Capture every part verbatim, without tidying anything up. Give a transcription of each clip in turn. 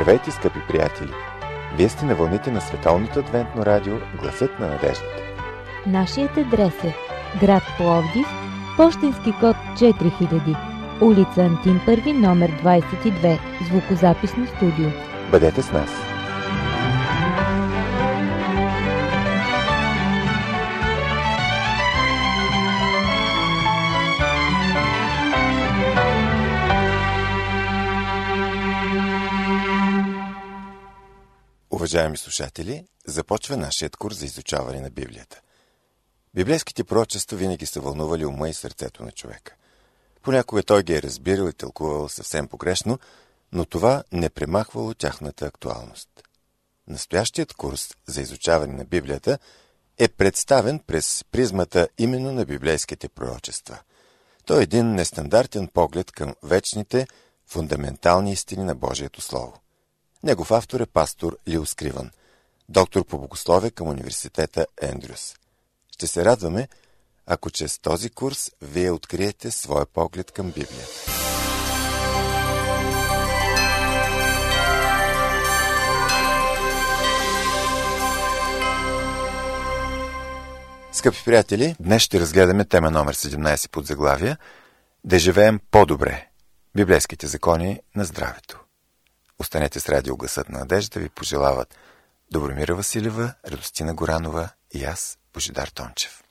Здравейте, скъпи приятели! Вие сте на вълните на Световното адвентно радио Гласът на надеждата. Нашият адрес е град Пловдив, пощенски код четири хиляди, улица Антим първи, номер двадесет и две, звукозаписно студио. Бъдете с нас! Уважаеми слушатели, започва нашият курс за изучаване на Библията. Библейските пророчества винаги са вълнували ума и сърцето на човека. Понякога той ги е разбирал и тълкувал съвсем погрешно, но това не премахвало тяхната актуалност. Настоящият курс за изучаване на Библията е представен през призмата именно на библейските пророчества. Той е един нестандартен поглед към вечните, фундаментални истини на Божието Слово. Негов автор е пастор Лил Скривън, доктор по богословие към университета Ендрюс. Ще се радваме, ако чрез този курс вие откриете своя поглед към Библията. Скъпи приятели, днес ще разгледаме тема номер седемнадесет под заглавие «Да живеем по-добре. Библейските закони на здравето». Останете с радио Гласът на надеждата, ви пожелават Добромира Василева, Радостина Горанова и аз, Божидар Тончев.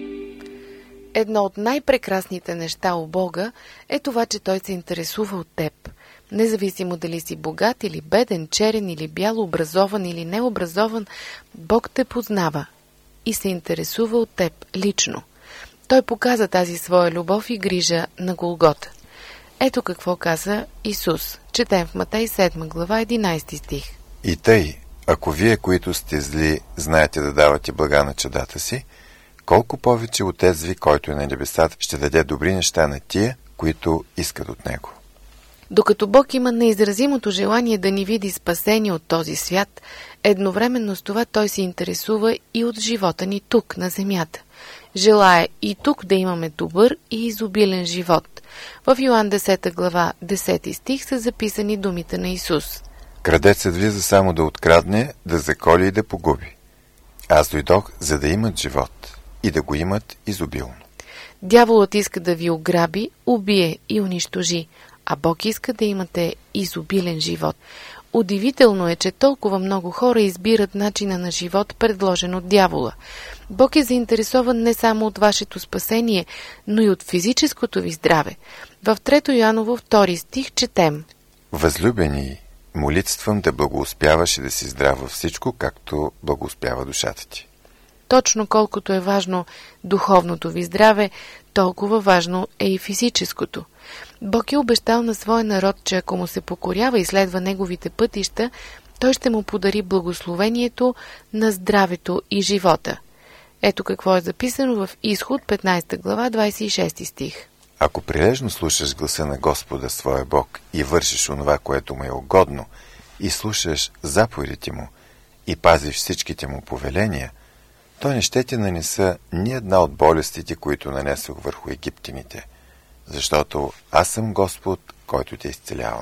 Едно от най-прекрасните неща у Бога е това, че Той се интересува от теб. Независимо дали си богат или беден, черен или бял, образован или необразован, Бог те познава и се интересува от теб лично. Той показа тази своя любов и грижа на Голгота. Ето какво каза Исус. Четем в Матей седма глава, единайсети стих. И тъй, ако вие, които сте зли, знаете да давате блага на чадата си, колко повече Отец ви, който е на небесата, ще даде добри неща на тия, които искат от Него. Докато Бог има неизразимото желание да ни види спасени от този свят, едновременно с това Той се интересува и от живота ни тук, на земята. Желая и тук да имаме добър и изобилен живот. В Йоан десета глава, десети стих са записани думите на Исус. Крадецът влиза само да открадне, да заколи и да погуби. Аз дойдох, за да имат живот и да го имат изобилно. Дяволът иска да ви ограби, убие и унищожи, а Бог иска да имате изобилен живот. Удивително е, че толкова много хора избират начина на живот, предложен от дявола. Бог е заинтересован не само от вашето спасение, но и от физическото ви здраве. В трето Йоаново втори стих четем: Възлюбени, молитвам да благоуспяваш и да си здрав във всичко, както благоуспява душата ти. Точно колкото е важно духовното ви здраве, толкова важно е и физическото. Бог е обещал на своя народ, че ако му се покорява и следва неговите пътища, той ще му подари благословението на здравето и живота. Ето какво е записано в Изход петнайсета глава, двайсет и шести стих. Ако прилежно слушаш гласа на Господа своя Бог и вършиш онова, което му е угодно, и слушаш заповедите му и пазиш всичките му повеления, той не ще ти нанеса ни една от болестите, които нанесох върху египтяните, защото аз съм Господ, който те изцелявам.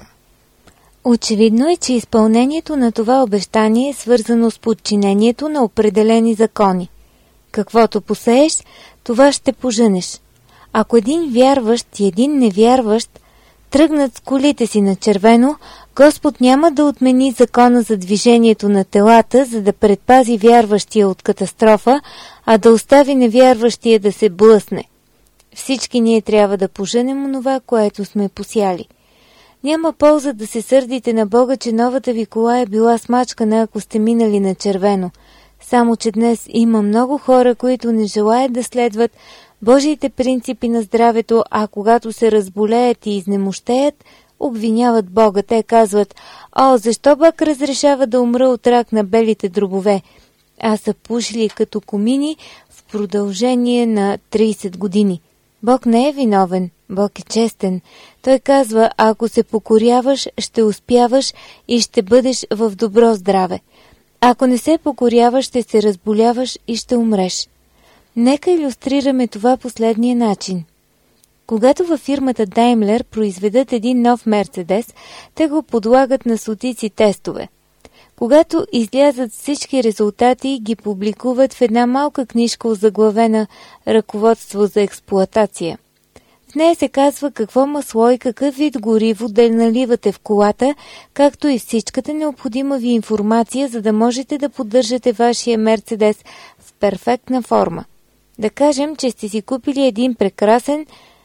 Очевидно е, че изпълнението на това обещание е свързано с подчинението на определени закони. Каквото посееш, това ще пожънеш. Ако един вярващ и един невярващ тръгнат с колите си на червено, Господ няма да отмени закона за движението на телата, за да предпази вярващия от катастрофа, а да остави невярващия да се блъсне. Всички ние трябва да поженем онова, което сме посяли. Няма полза да се сърдите на Бога, че новата ви кола е била смачкана, ако сте минали на червено. Само че днес има много хора, които не желаят да следват Божиите принципи на здравето, а когато се разболеят и изнемощеят, обвиняват Бога. Те казват: «О, защо Бог разрешава да умра от рак на белите дробове?» А са пушили като комини в продължение на трийсет години. Бог не е виновен, Бог е честен. Той казва: ако се покоряваш, ще успяваш и ще бъдеш в добро здраве. Ако не се покоряваш, ще се разболяваш и ще умреш. Нека илюстрираме това последния начин. Когато във фирмата Daimler произведат един нов Мерцедес, те го подлагат на стотици тестове. Когато излязат всички резултати, ги публикуват в една малка книжка, озаглавена «Ръководство за експлоатация». В нея се казва какво масло и какъв вид гориво да наливате в колата, както и всичката необходима ви информация, за да можете да поддържате вашия Мерцедес в перфектна форма. Да кажем, че сте си купили един прекрасен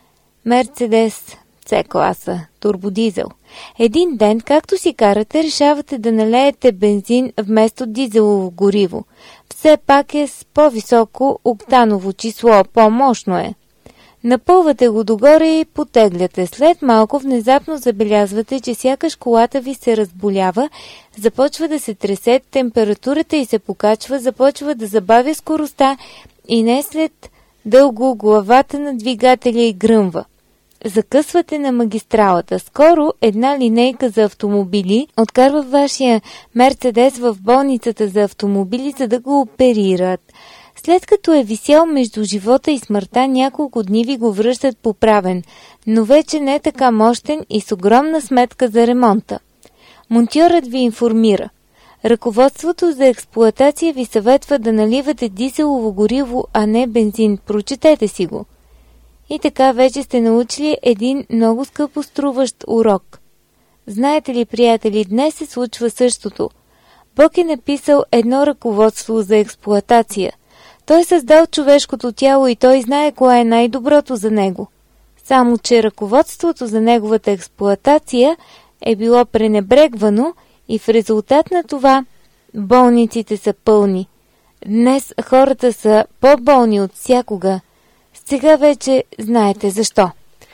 Мерцедес С-класа, турбодизел. Един ден, както си карате, решавате да налеете бензин вместо дизелово гориво. Все пак е с по-високо октаново число, по-мощно е. Напълвате го догоре и потегляте. След малко внезапно забелязвате, че сякаш колата ви се разболява, започва да се тресе, температурата й се покачва, започва да забавя скоростта и не след дълго главата на двигателя й гръмва. Закъсвате на магистралата. Скоро една линейка за автомобили откарва вашия Мерцедес в болницата за автомобили, за да го оперират. След като е висял между живота и смъртта, няколко дни ви го връщат поправен, но вече не е така мощен и с огромна сметка за ремонта. Монтьорът ви информира. Ръководството за експлоатация ви съветва да наливате дизелово гориво, а не бензин. Прочетете си го. И така вече сте научили един много скъпо струващ урок. Знаете ли, приятели, днес се случва същото. Бог е написал едно ръководство за експлоатация. Той е създал човешкото тяло и той знае кое е най-доброто за него. Само че ръководството за неговата експлоатация е било пренебрегвано и в резултат на това болниците са пълни. Днес хората са по-болни от всякога. Сега вече знаете защо.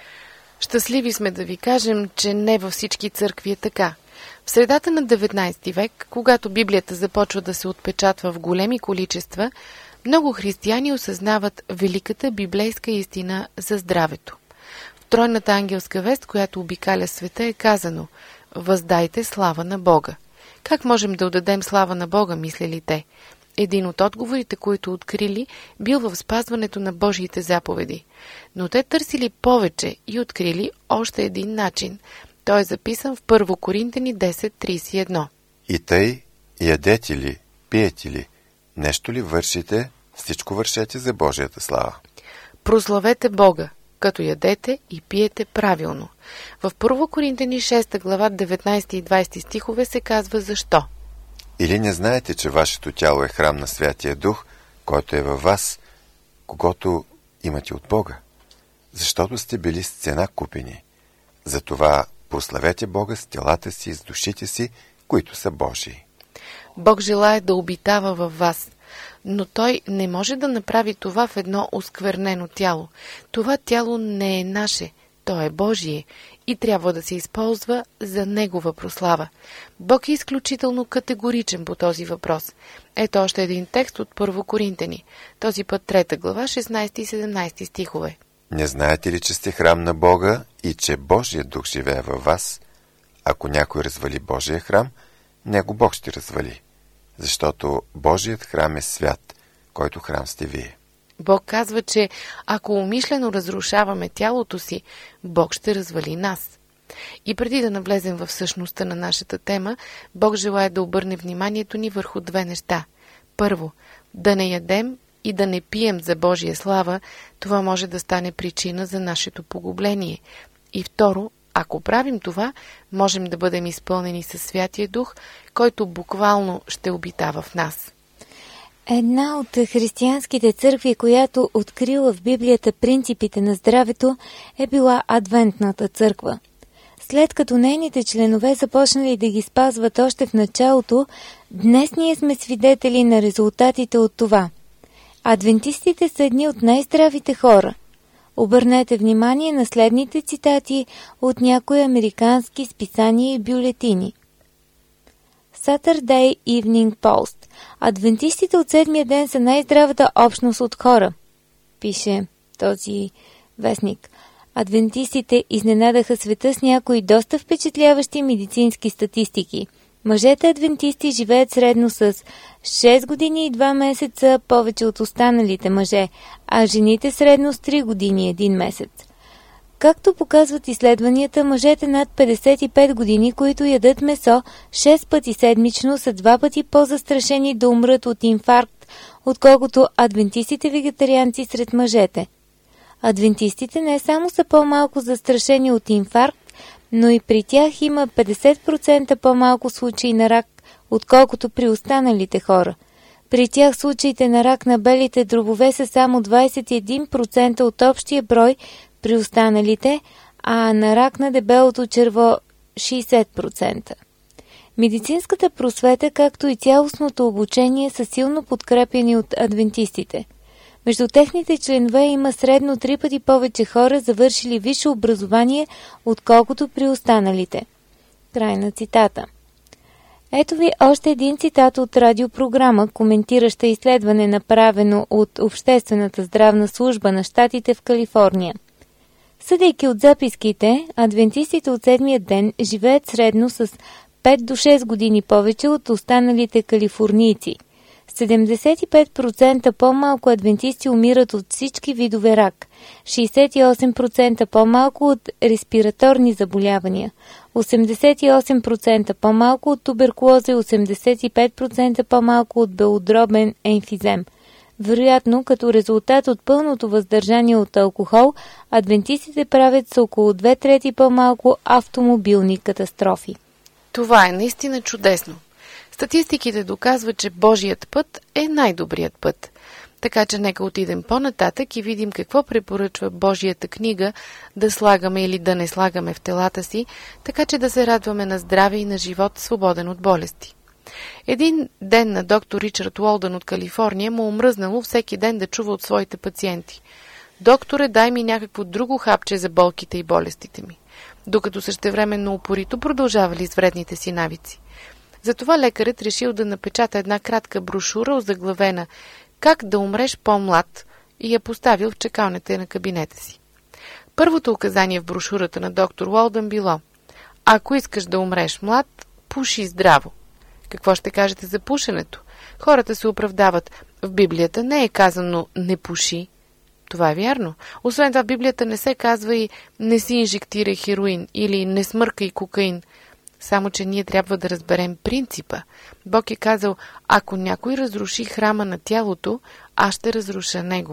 Щастливи сме да ви кажем, че не във всички църкви е така. В средата на деветнайсети век, когато Библията започва да се отпечатва в големи количества, много християни осъзнават великата библейска истина за здравето. В тройната ангелска вест, която обикаля света, е казано: „Въздайте слава на Бога“. Как можем да отдадем слава на Бога, мислили те? Един от отговорите, които открили, бил в спазването на Божиите заповеди. Но те търсили повече и открили още един начин. Той е записан в Първо Коринтяни десет трийсет и едно. И тъй, ядете ли, пиете ли, нещо ли вършите, всичко вършете за Божията слава. Прославете Бога, като ядете и пиете правилно. В Първо Коринтяни шеста глава деветнайсети и двайсети стихове се казва защо. Или не знаете, че вашето тяло е храм на Святия Дух, който е във вас, когото имате от Бога, защото сте били с цена купени. Затова прославете Бога с телата си, с душите си, които са Божии. Бог желае да обитава във вас, но Той не може да направи това в едно осквернено тяло. Това тяло не е наше, то е Божие и трябва да се използва за Негова прослава. Бог е изключително категоричен по този въпрос. Ето още един текст от Първо Коринтяни, този път трета глава, шестнайсети и седемнайсети стихове. Не знаете ли, че сте храм на Бога и че Божият Дух живее във вас? Ако някой развали Божия храм, него Бог ще развали, защото Божият храм е свят, който храм сте вие. Бог казва, че ако умишлено разрушаваме тялото си, Бог ще развали нас. И преди да навлезем в същността на нашата тема, Бог желае да обърне вниманието ни върху две неща. Първо, да не ядем и да не пием за Божия слава, това може да стане причина за нашето погубление. И второ, ако правим това, можем да бъдем изпълнени със Святия Дух, който буквално ще обитава в нас. Една от християнските църкви, която открила в Библията принципите на здравето, е била Адвентната църква. След като нейните членове започнали да ги спазват още в началото, днес ние сме свидетели на резултатите от това. Адвентистите са едни от най-здравите хора. Обърнете внимание на следните цитати от някои американски списания и бюлетини. Saturday Evening Post. Адвентистите от седмия ден са най-здравата общност от хора, пише този вестник. Адвентистите изненадаха света с някои доста впечатляващи медицински статистики. Мъжете адвентисти живеят средно с шест години и два месеца повече от останалите мъже, а жените средно с три години и един месец. Както показват изследванията, мъжете над петдесет и пет години, които ядат месо шест пъти седмично, са два пъти по-застрашени да умрат от инфаркт, отколкото адвентистите вегетарианци сред мъжете. Адвентистите не само са по-малко застрашени от инфаркт, но и при тях има петдесет процента по-малко случаи на рак, отколкото при останалите хора. При тях случаите на рак на белите дробове са само двайсет и един процента от общия брой при останалите, а на рак на дебелото черво шейсет процента. Медицинската просвета, както и цялостното обучение са силно подкрепени от адвентистите. Между техните членове има средно три пъти повече хора, завършили висше образование, отколкото при останалите. Край на цитата. Ето ви още един цитат от радиопрограма, коментираща изследване, направено от Обществената здравна служба на щатите в Калифорния. Съдейки от записките, адвентистите от седмия ден живеят средно с пет до шест години повече от останалите калифорнийци. седемдесет и пет процента по-малко адвентисти умират от всички видове рак, шейсет и осем процента по-малко от респираторни заболявания, осемдесет и осем процента по-малко от туберкулоза и осемдесет и пет процента по-малко от белодробен емфизем. Вероятно, като резултат от пълното въздържание от алкохол, адвентистите правят с около две трети по-малко автомобилни катастрофи. Това е наистина чудесно. Статистиките доказват, че Божият път е най-добрият път. Така че нека отидем по-нататък и видим какво препоръчва Божията книга да слагаме или да не слагаме в телата си, така че да се радваме на здраве и на живот, свободен от болести. Един ден на доктор Ричард Уолдън от Калифорния му омръзнало всеки ден да чува от своите пациенти: „Докторе, дай ми някакво друго хапче за болките и болестите ми“, докато същевременно упорито продължавали с вредните си навици. Затова лекарът решил да напечата една кратка брошура, озаглавена „Как да умреш по-млад“, и я поставил в чакалнята на кабинета си. Първото указание в брошурата на доктор Уолдън било: „Ако искаш да умреш млад, пуши здраво“. Какво ще кажете за пушенето? Хората се оправдават: „В Библията не е казано „не пуши“. Това е вярно. Освен това в Библията не се казва и „не си инжектирай хероин“ или „не смъркай кокаин“. Само че ние трябва да разберем принципа. Бог е казал: „Ако някой разруши храма на тялото, аз ще разруша него“.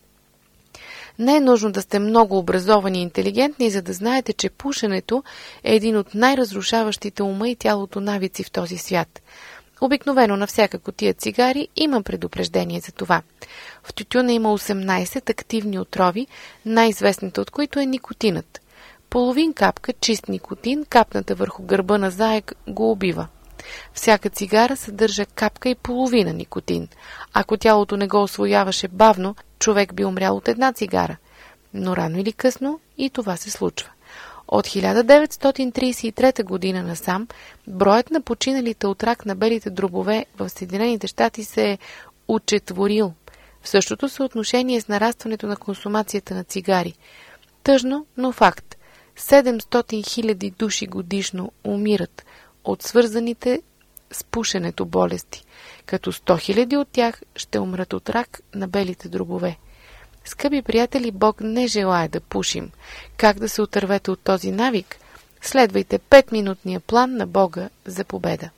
Не е нужно да сте много образовани и интелигентни, за да знаете, че пушенето е един от най-разрушаващите ума и тялото навици в този свят. Обикновено на всяка кутия цигари има предупреждение за това. В тютюна има осемнайсет активни отрови, най-известните от които е никотинът. Половин капка чист никотин, капната върху гърба на заек, го убива. Всяка цигара съдържа капка и половина никотин. Ако тялото не го освояваше бавно, човек би умрял от една цигара. Но рано или късно и това се случва. От хиляда деветстотин трийсет и трета година насам, броят на починалите от рак на белите дробове в Съединените щати се е учетворил. В същото съотношение с нарастването на консумацията на цигари. Тъжно, но факт. седемстотин хиляди души годишно умират от свързаните с пушенето болести, като сто хиляди от тях ще умрат от рак на белите дробове. Скъпи приятели, Бог не желае да пушим. Как да се отървете от този навик? Следвайте петминутния план на Бога за победа.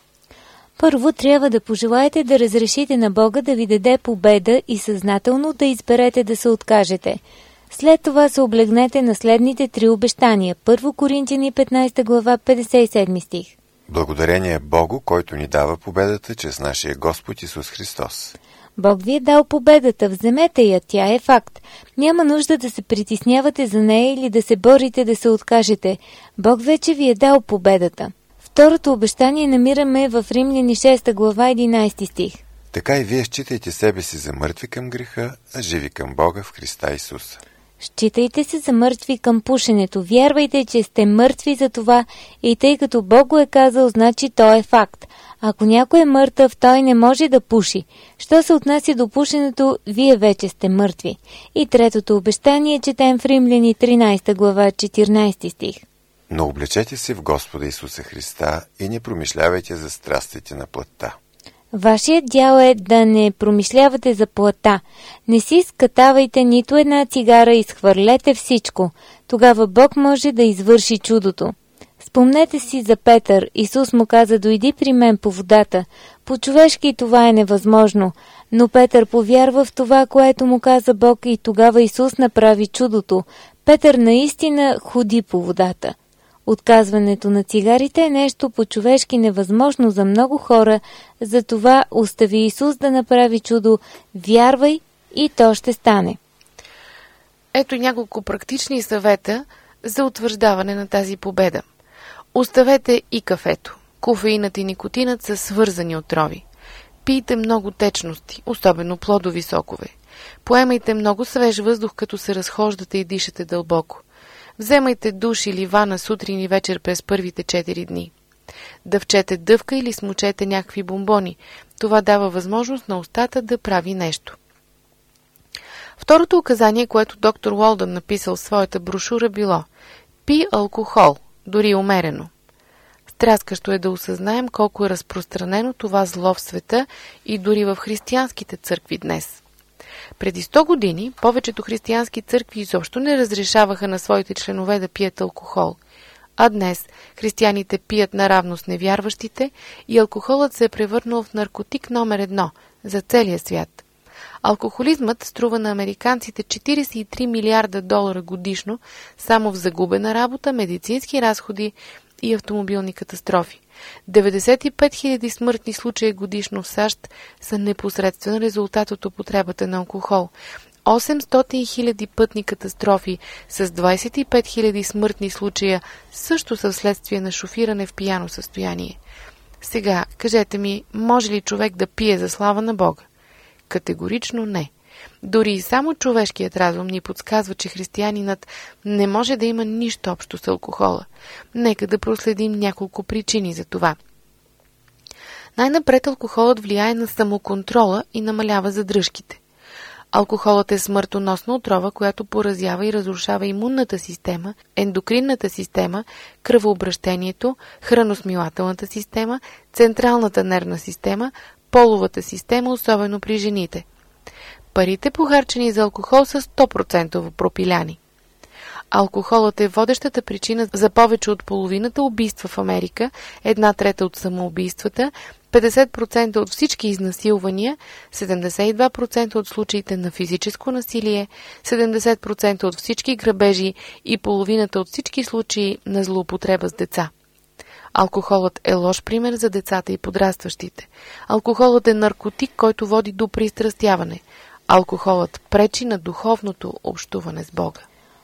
Първо трябва да пожелаете да разрешите на Бога да ви даде победа и съзнателно да изберете да се откажете. След това се облегнете на следните три обещания. Първо Коринтияни петнайсета глава, петдесет и седми стих. Благодарение Богу, който ни дава победата чрез нашия Господ Исус Христос. Бог ви е дал победата, вземете я, тя е факт. Няма нужда да се притеснявате за нея или да се борите да се откажете. Бог вече ви е дал победата. Второто обещание намираме в Римляни шеста глава, единайсети стих. Така и вие считайте себе си за мъртви към греха, а живи към Бога в Христа Исуса. Считайте се за мъртви към пушенето. Вярвайте, че сте мъртви за това и тъй като Бог го е казал, значи то е факт. Ако някой е мъртъв, той не може да пуши. Що се отнася до пушенето, вие вече сте мъртви. И третото обещание четем в Римляни тринайсета глава, четиринайсети стих. Но облечете се в Господа Исуса Христа и не промишлявайте за страстите на плътта. Вашият дял е да не промишлявате за плътта. Не си скатавайте нито една цигара и схвърлете всичко. Тогава Бог може да извърши чудото. Спомнете си за Петър. Исус му каза: „Дойди при мен по водата“. По-човешки това е невъзможно, но Петър повярва в това, което му каза Бог, и тогава Исус направи чудото. Петър наистина ходи по водата. Отказването на цигарите е нещо по-човешки невъзможно за много хора, затова остави Исус да направи чудо, вярвай и то ще стане. Ето няколко практични съвета за утвърждаване на тази победа. Оставете и кафето. Кофеинът и никотинът са свързани отрови. Пийте много течности, особено плодови сокове. Поемайте много свеж въздух, като се разхождате и дишате дълбоко. Вземайте душ или вана сутрин и вечер през първите четири дни. Дъвчете дъвка или смучете някакви бомбони. Това дава възможност на устата да прави нещо. Второто указание, което доктор Уолдън написал в своята брошура, било: пи алкохол, дори умерено. Стряскащо е да осъзнаем колко е разпространено това зло в света и дори в християнските църкви днес. Преди сто години повечето християнски църкви изобщо не разрешаваха на своите членове да пият алкохол, а днес християните пият наравно с невярващите и алкохолът се е превърнал в наркотик номер едно за целия свят. Алкохолизмът струва на американците четирийсет и три милиарда долара годишно само в загубена работа, медицински разходи и автомобилни катастрофи. деветдесет и пет хиляди смъртни случаи годишно в САЩ са непосредствен резултат от употребата на алкохол. осемстотин хиляди пътни катастрофи с двадесет и пет хиляди смъртни случая също са вследствие на шофиране в пияно състояние. Сега, кажете ми, може ли човек да пие за слава на Бога? Категорично не. Дори и само човешкият разум ни подсказва, че християнинът не може да има нищо общо с алкохола. Нека да проследим няколко причини за това. Най-напред алкохолът влияе на самоконтрола и намалява задръжките. Алкохолът е смъртоносна отрова, която поразява и разрушава имунната система, ендокринната система, кръвообращението, храносмилателната система, централната нервна система, половата система, особено при жените. Парите, похарчени за алкохол, са сто процента пропиляни. Алкохолът е водещата причина за повече от половината убийства в Америка, една трета от самоубийствата, петдесет процента от всички изнасилвания, седемдесет и два процента от случаите на физическо насилие, седемдесет процента от всички грабежи и половината от всички случаи на злоупотреба с деца. Алкохолът е лош пример за децата и подрастващите. Алкохолът е наркотик, който води до пристрастяване. Алкохолът пречи на духовното общуване с Бога.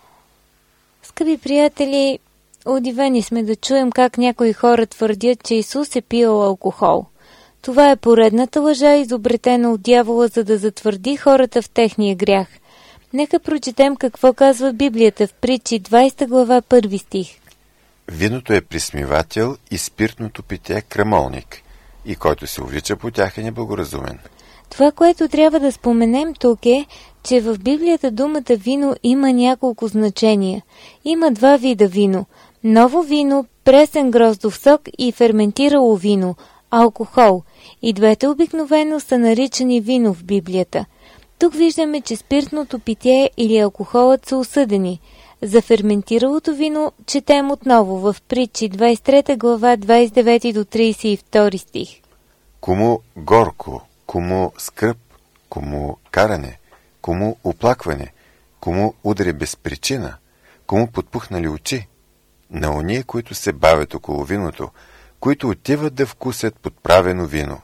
Скъпи приятели, удивени сме да чуем как някои хора твърдят, че Исус е пил алкохол. Това е поредната лъжа, изобретена от дявола, за да затвърди хората в техния грях. Нека прочетем какво казва Библията в Притчи двадесета глава първи стих. Виното е присмивател и спиртното питие е крамолник, и който се увлича по тях е неблагоразумен. Това, което трябва да споменем тук е, че в Библията думата вино има няколко значения. Има два вида вино. Ново вино, пресен гроздов сок и ферментирало вино, алкохол. И двете обикновено са наричани вино в Библията. Тук виждаме, че спиртното питие или алкохолът са осъдени. За ферментиралото вино четем отново в Притчи двадесет и трета глава двадесет и девети до тридесет и втори стих. Кому горко, кому скръб, кому каране, кому оплакване, кому удари без причина, кому подпухнали очи, на ония, които се бавят около виното, които отиват да вкусят подправено вино.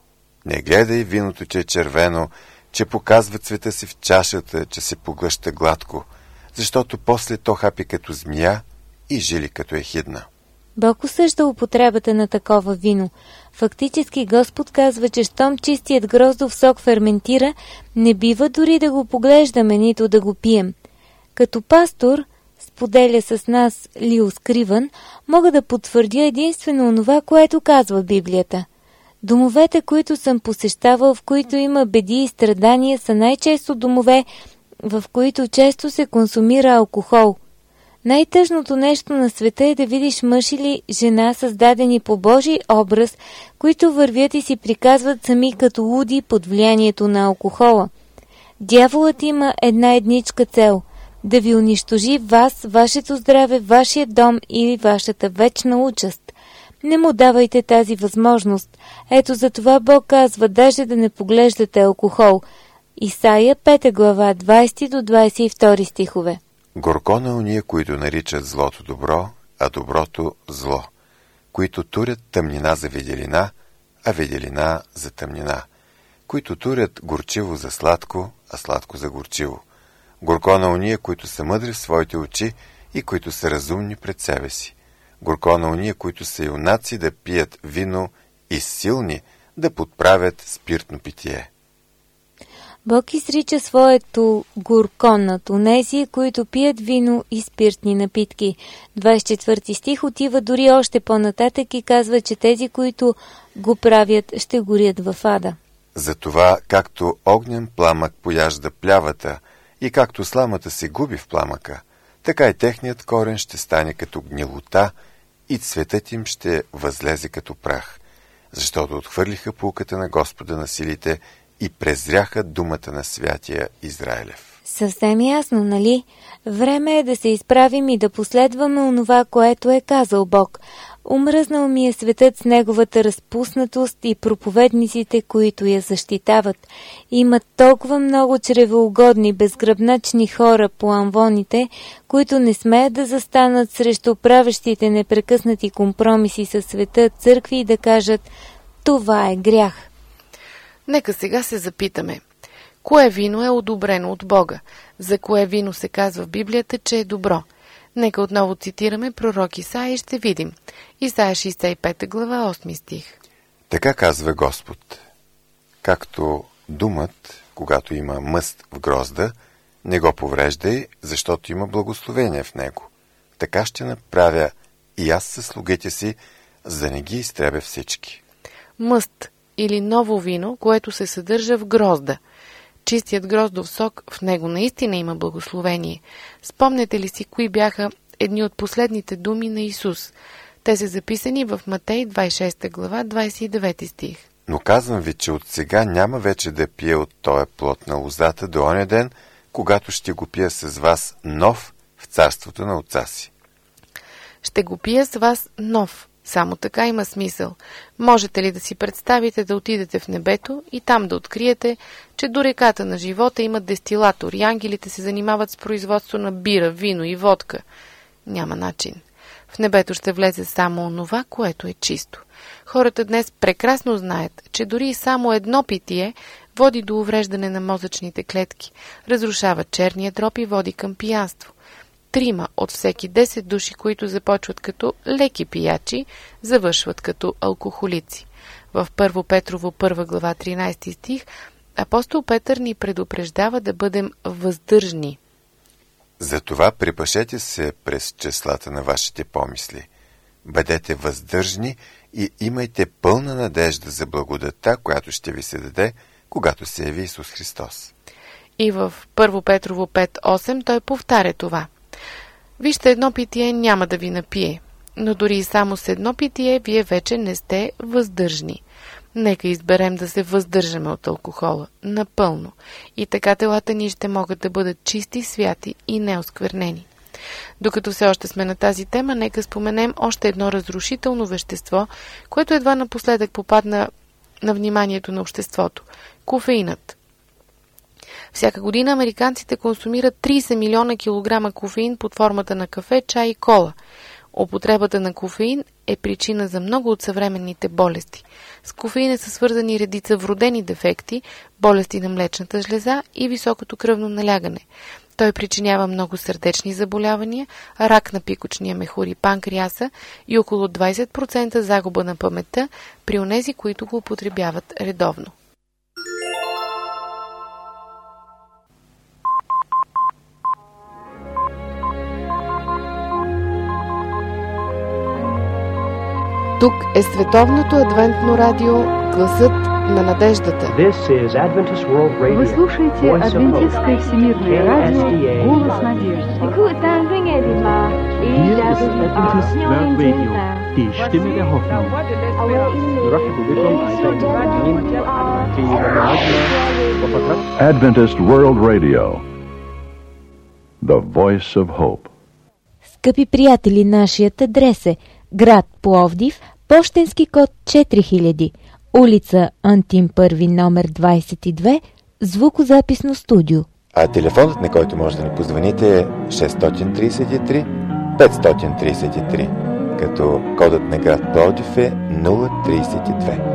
Не гледай виното, че е червено, че показва цвета си в чашата, че се поглъща гладко, защото после то хапи като змия и жили като ехидна. Бог осъжда употребата на такова вино. Фактически Господ казва, че щом чистият гроздов сок ферментира, не бива дори да го поглеждаме, нито да го пием. Като пастор, споделя с нас Лио Скривън, мога да потвърдя единствено онова, което казва Библията. Домовете, които съм посещавал, в които има беди и страдания, са най-често домове, в които често се консумира алкохол. Най-тъжното нещо на света е да видиш мъж или жена, създадени по Божий образ, които вървят и си приказват сами като луди под влиянието на алкохола. Дяволът има една едничка цел – да ви унищожи вас, вашето здраве, вашия дом или вашата вечна участ. Не му давайте тази възможност. Ето за това Бог казва даже да не поглеждате алкохол. Исаия пета глава двадесети до двадесет и втори стихове. Горко на уния, които наричат злото добро, а доброто зло, които турят тъмнина за виделина, а виделина за тъмнина, които турят горчиво за сладко, а сладко за горчиво. Горко на уния, които са мъдри в своите очи и които са разумни пред себе си. Горко на уния, които са юнаци да пият вино и силни да подправят спиртно питие. Бог изрича своето горко над онези, които пият вино и спиртни напитки. двадесет и четвърти стих отива дори още по-нататък и казва, че тези, които го правят, ще горят в ада. Затова, както огнен пламък пояжда плявата и както сламата се губи в пламъка, така и техният корен ще стане като гнилота и цветът им ще възлезе като прах, защото отхвърлиха пулката на Господа на силите и презряха думата на святия Израилев. Съвсем ясно, нали? Време е да се изправим и да последваме онова, което е казал Бог. Умръзнал ми е светът с неговата разпуснатост и проповедниците, които я защитават. Има толкова много чревоугодни, безгръбначни хора по амвоните, които не смеят да застанат срещу правещите непрекъснати компромиси със света църкви и да кажат: това е грях. Нека сега се запитаме. Кое вино е одобрено от Бога? За кое вино се казва в Библията, че е добро? Нека отново цитираме пророк Исаия и ще видим. Исаия шейсет и пета глава, осми стих. Така казва Господ: както думът, когато има мъст в грозда, не го повреждай, защото има благословение в него. Така ще направя и аз със слугите си, за да не ги изтребя всички. Мъст или ново вино, което се съдържа в грозда. Чистият гроздов сок, в него наистина има благословение. Спомняте ли си кои бяха едни от последните думи на Исус? Те са записани в Матей двадесет и шеста глава, двадесет и девети стих. Но казвам ви, че от сега няма вече да пия от този плод на лозата до оня ден, когато ще го пия с вас нов в царството на Отца си. Ще го пия с вас нов. Само така има смисъл. Можете ли да си представите да отидете в небето и там да откриете, че до реката на живота има дестилатор и ангелите се занимават с производство на бира, вино и водка? Няма начин. В небето ще влезе само онова, което е чисто. Хората днес прекрасно знаят, че дори и само едно питие води до увреждане на мозъчните клетки, разрушава черния дроб и води към пиянство. Трима от всеки десет души, които започват като леки пиячи, завършват като алкохолици. В Първо Петрово първа глава тринадесети стих апостол Петър ни предупреждава да бъдем въздържни. Затова припашете се през чеслата на вашите помисли. Бъдете въздържни и имайте пълна надежда за благодата, която ще ви се даде, когато се яви Исус Христос. И в Първо Петрово пет осем той повтаря това. Вижте, едно питие няма да ви напие, но дори и само с едно питие вие вече не сте въздържни. Нека изберем да се въздържаме от алкохола, напълно, и така телата ни ще могат да бъдат чисти, святи и неосквернени. Докато все още сме на тази тема, нека споменем още едно разрушително вещество, което едва напоследък попадна на вниманието на обществото – кофеинът. Всяка година американците консумират тридесет милиона килограма кофеин под формата на кафе, чай и кола. Употребата на кофеин е причина за много от съвременните болести. С кофеина са свързани редица вродени дефекти, болести на млечната жлеза и високото кръвно налягане. Той причинява много сърдечни заболявания, рак на пикочния мехур и панкреаса и около двадесет процента загуба на паметта при онези, които го употребяват редовно. Тук е Световното адвентно радио, гласът на надеждата. Вы слушаете Адвентистское всемирное радио, голос надежды. Die Stimme der Hoffnung. Adventist World Radio, the voice of hope. Скъпи приятели, нашият адрес е град Пловдив, пощенски код четири хиляди, улица Антим първи, номер двадесет и две, звукозаписно студио. А телефонът, на който може да ни позвоните, е шест три три пет три три, като кодът на град Пловдив е нула тридесет и две.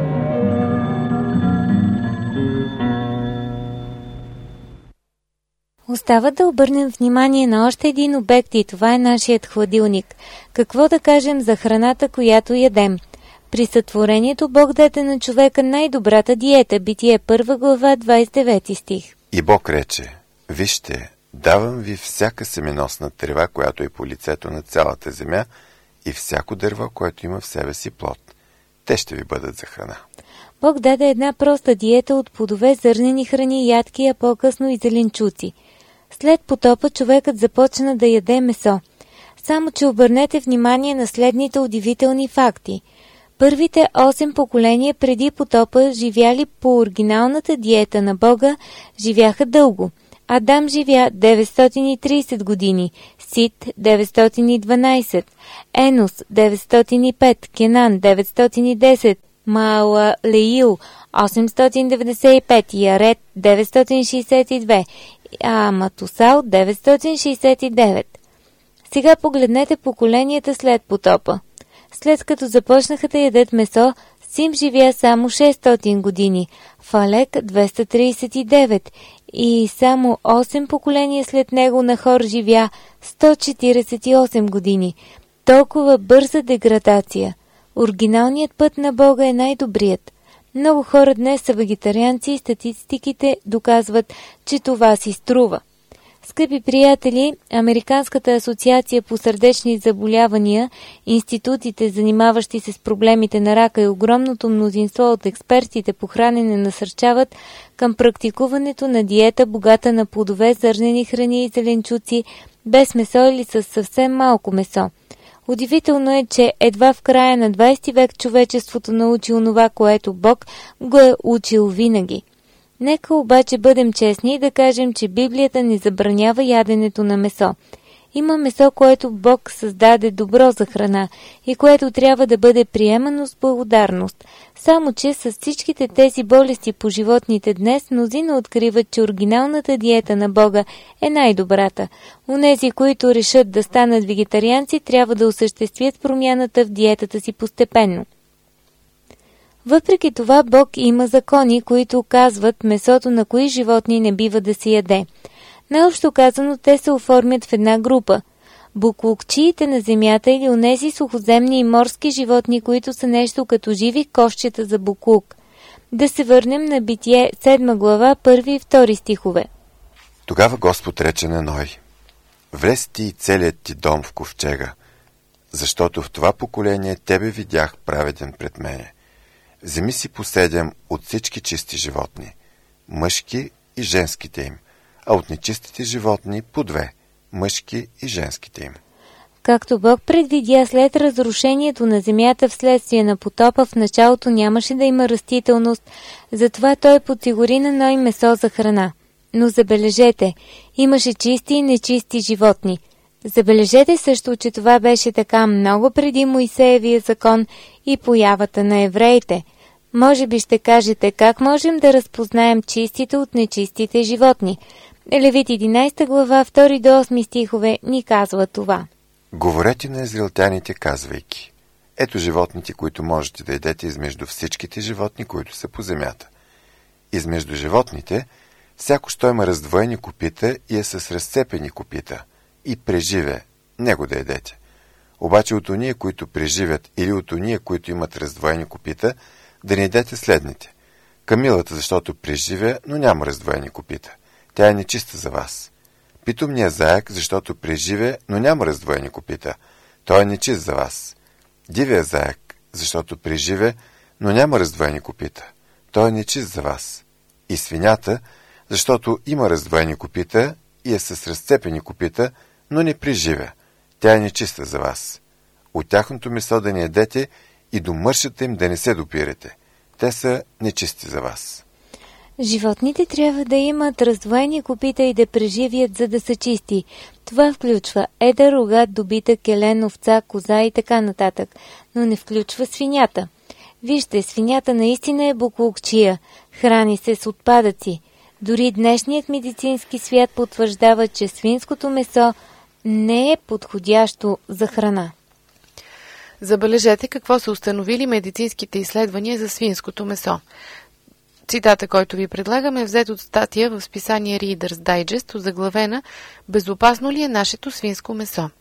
Остава да обърнем внимание на още един обект и това е нашият хладилник. Какво да кажем за храната, която ядем? При сътворението Бог даде на човека най-добрата диета, Битие първа глава, двадесет и девети стих. И Бог рече: вижте, давам ви всяка семеносна трева, която е по лицето на цялата земя, и всяко дърво, което има в себе си плод. Те ще ви бъдат за храна. Бог даде една проста диета от плодове, зърнени храни, ядки, а по-късно и зеленчуци. След потопа човекът започна да яде месо. Само че обърнете внимание на следните удивителни факти. Първите осем поколения преди потопа, живяли по оригиналната диета на Бога, живяха дълго, Адам живя деветстотин и тридесет години, Сит деветстотин и дванадесет, Енос деветстотин и пет, Кенан деветстотин и десет, Маалаил осемстотин деветдесет и пет, Яред деветстотин шестдесет и две, а Матусал деветстотин шестдесет и девет. Сега погледнете поколенията след потопа. След като започнаха да ядат месо, Сим живя само шестстотин години, Фалек двеста тридесет и девет и само осем поколения след него Нахор живя сто четиридесет и осем години. Толкова бърза деградация. Оригиналният път на Бога е най-добрият. Много хора днес са вегетарианци и статистиките доказват, че това си струва. Скъпи приятели, Американската асоциация по сърдечни заболявания, институтите, занимаващи се с проблемите на рака и огромното мнозинство от експертите по хранене насърчават към практикуването на диета, богата на плодове, зърнени храни и зеленчуци, без месо или с съвсем малко месо. Удивително е, че едва в края на двадесети век човечеството научи онова, което Бог го е учил винаги. Нека обаче бъдем честни и да кажем, че Библията не забранява яденето на месо. Има месо, което Бог създаде добро за храна и което трябва да бъде приемано с благодарност. Само че с всичките тези болести по животните днес, мнозина откриват, че оригиналната диета на Бога е най-добрата. Онези, които решат да станат вегетарианци, трябва да осъществят промяната в диетата си постепенно. Въпреки това, Бог има закони, които казват месото на кои животни не бива да се яде. Най-общо казано, те се оформят в една група. Буклукчиите на земята или онези сухоземни и морски животни, които са нещо като живи кошчета за буклук. Да се върнем на Битие, седма глава, първи и втори стихове. Тогава Господ рече на Ной: влез ти и целият ти дом в ковчега, защото в това поколение тебе видях праведен пред мене. Вземи си по седем от всички чисти животни, мъжки и женските им, а от нечистите животни по две, мъжки и женските им. Както Бог предвидя след разрушението на земята вследствие на потопа, в началото нямаше да има растителност, затова Той подсигури на Ной месо за храна. Но забележете, имаше чисти и нечисти животни. Забележете също, че това беше така много преди Моисеевия закон и появата на евреите. Може би ще кажете, как можем да разпознаем чистите от нечистите животни? Левит единадесета глава, втори до осми стихове ни казва това. Говорете на израелтяните, казвайки: ето животните, които можете да ядете измежду всичките животни, които са по земята. Измежду животните, всяко що има раздвоени копита и е с разцепени копита, и преживе, него да ядете. Обаче от ония, които преживят, или от ония, които имат раздвоени копита, да не ядете следните: камилата, защото преживе, но няма раздвоени копита. Тя е нечиста за вас. Питомният заек, защото преживе, но няма раздвоени копита. Той е нечист за вас. Дивия заек, защото преживе, но няма раздвоени копита. Той е нечист за вас. И свинята, защото има раздвоени копита и е с разцепени копита, но не преживе. Тя е нечиста за вас. От тяхното месо да не ядете и до мършата им да не се допирате. Те са нечисти за вас. Животните трябва да имат раздвоени копита и да преживят, за да са чисти. Това включва едър, рогат, добитък, елен, овца, коза и така нататък, но не включва свинята. Вижте, свинята наистина е буклукчия, храни се с отпадъци. Дори днешният медицински свят потвърждава, че свинското месо не е подходящо за храна. Забележете какво са установили медицинските изследвания за свинското месо. Цитата, който ви предлагам, е взет от статия в списание Reader's Digest, озаглавена «Безопасно ли е нашето свинско месо?».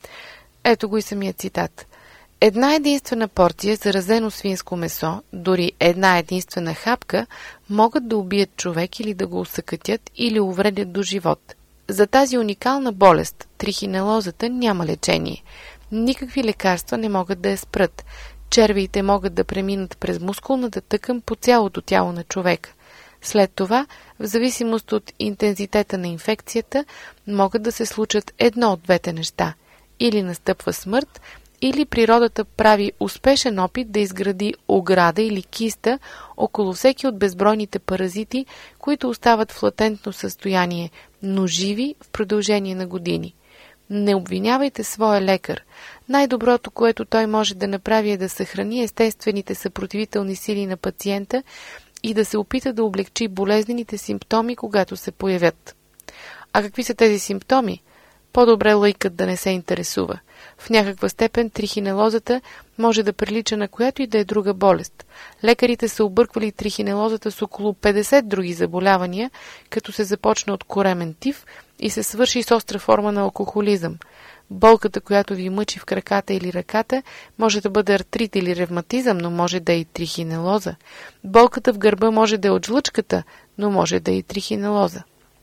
Ето го и самия цитат. Една единствена порция заразено свинско месо, дори една единствена хапка, могат да убият човек или да го усъкътят или увредят до живот. За тази уникална болест, трихинелозата, няма лечение. Никакви лекарства не могат да я спрат. Червиите могат да преминат през мускулната тъкан по цялото тяло на човека. След това, в зависимост от интензитета на инфекцията, могат да се случат едно от двете неща. Или настъпва смърт, или природата прави успешен опит да изгради ограда или киста около всеки от безбройните паразити, които остават в латентно състояние, но живи в продължение на години. Не обвинявайте своя лекар. Най-доброто, което той може да направи, е да съхрани естествените съпротивителни сили на пациента и да се опита да облегчи болезнените симптоми, когато се появят. А какви са тези симптоми? По-добре лайкът да не се интересува. В някаква степен трихинелозата може да прилича на която и да е друга болест. Лекарите са обърквали трихинелозата с около петдесет други заболявания, като се започне от коремен тиф и се свърши с остра форма на алкохолизъм. Болката, която ви мъчи в краката или ръката, може да бъде артрит или ревматизъм, но може да е и трихинелоза. Болката в гърба може да е от жлъчката, но може да е и трихинелоза.